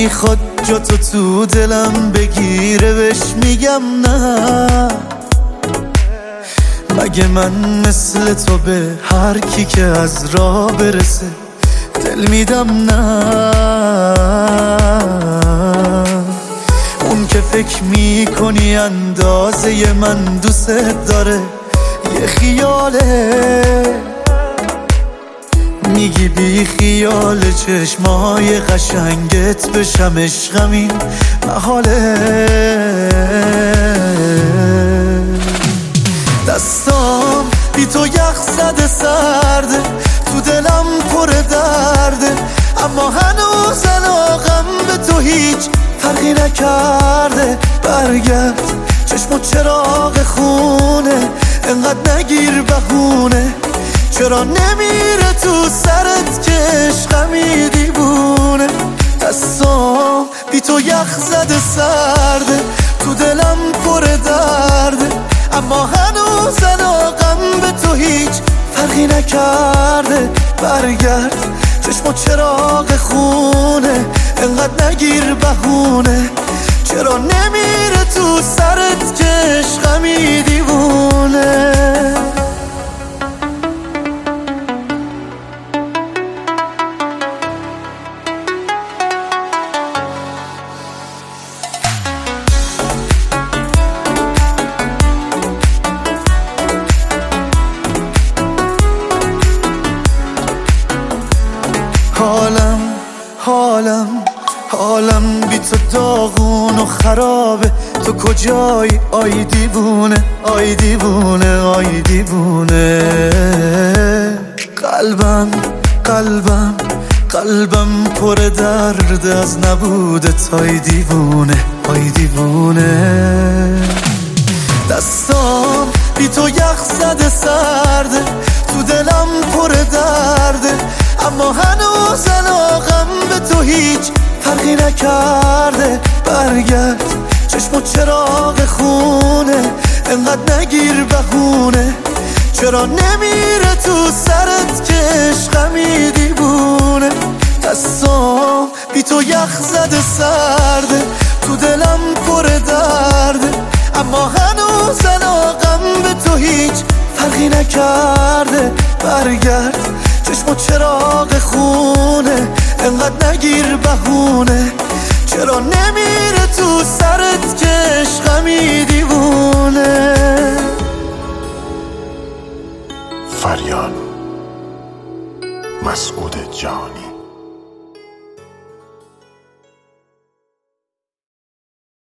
میخواد جا تو دلم بگیره بهش میگم نه. مگه من مثل تو به هر کی که از راه برسه دل میدم نه؟ اون که فکر میکنی اندازه من دوست داره یه خیاله، میگی بی خیال چشمای قشنگت بشم عشقم این محاله. دستام بی تو یخ زده سرده، تو دلم پر درده، اما هنوز علاقم به تو هیچ فرقی نکرده. برگرد چشم چراغ خونه، انقدر نگیر بهونه، چرا نمیره تو سرت که عشقمی دیوونه. دستام بی تو یخ زده سرده، تو دلم پر درده، اما هنوز علاقم به تو هیچ فرقی نکرده. برگرد چشم چراغ خونه، انقدر نگیر بهونه، چرا نمیره تو سرت که عشقمی دیوونه. حالم بی تو داغون و خرابه، تو کجایی آی دیوونه، آی دیوونه، آی دیوونه. قلبم پر درد از نبودت آی دیوونه، آی دیوونه. دستام بی تو یخ زده سرده، تو دلم پر درده، اما هنوز علاقم به تو هیچ فرقی نکرده. برگرد چشم چراغ خونه، انقدر نگیر بهونه، چرا نمیره تو سرت که عشقمی دیوونه. دستام بی تو یخ زده سرده، تو دلم پر درده، اما هنوز علاقم به تو هیچ فرقی نکرده. برگرد چشم چراغ خونه، انقدر نگیر بهونه، چرا نمیره تو سرت که عشقمی دیوونه. فریان مسعود جانی.